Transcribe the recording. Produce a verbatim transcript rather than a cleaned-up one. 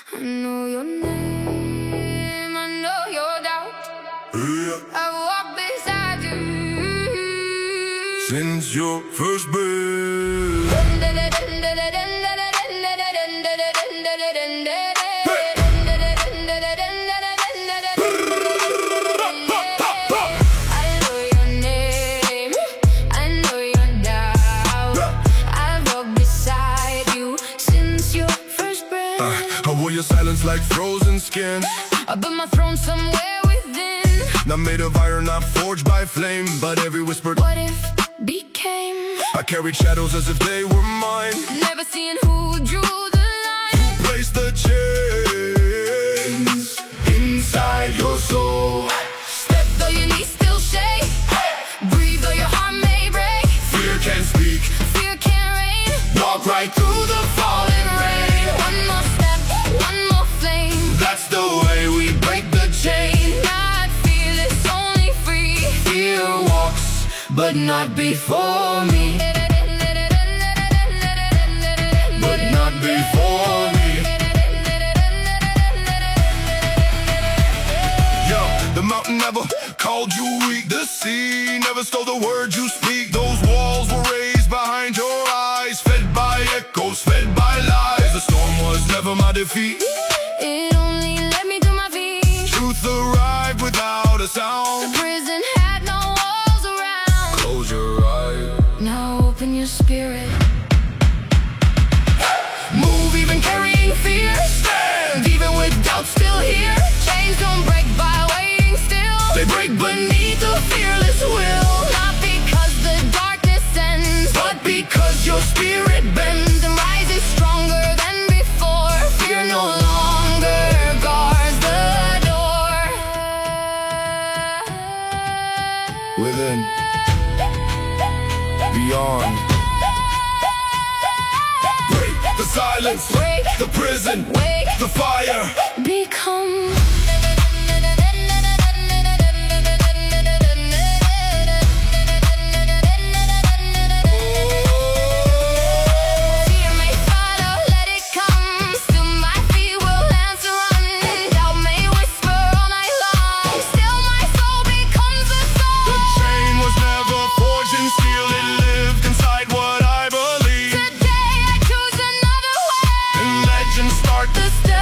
I know your name, I know your doubt. I walk beside you since your first breath. Your silence like frozen skin. I built my throne somewhere within, Not made of iron, not forged by flame, but every whispered what if became. I carried shadows as if they were mine. Never seeing who drew the line. Place the chains inside your soul. Step though your knees still shake, breathe though your heart may break. Fear can't speak, Fear can't reign. walk right through the falling rain. One more step, one more flame. That's the way we break the chain. Not fearless, only free. Fear walks, but not before me. But not before me. Yo, the mountain never called you weak. The sea never stole the words you speak. Those walls were raised behind your eyes, fed by echoes, fed by lies. The storm was never my defeat. It only led me to my feet. Truth arrived without a sound. The prison had no walls around. Close your eyes, Now open your spirit. move even carrying fear. Stand even with doubt still here. Chains don't break by waiting still. They break beneath a fearless will. Not because the darkness ends, But because your spirit bends and rises stronger than before. Fear no longer guards the door. within, beyond. Break the silence, Break the prison, Wake the fire. become. Fear may follow, let it come. Still my feet will answer run. Doubt may whisper all night long. Still my soul becomes the The song. chain was never forged in steel. It lived inside what I believe. Today I choose another way. And legends start The step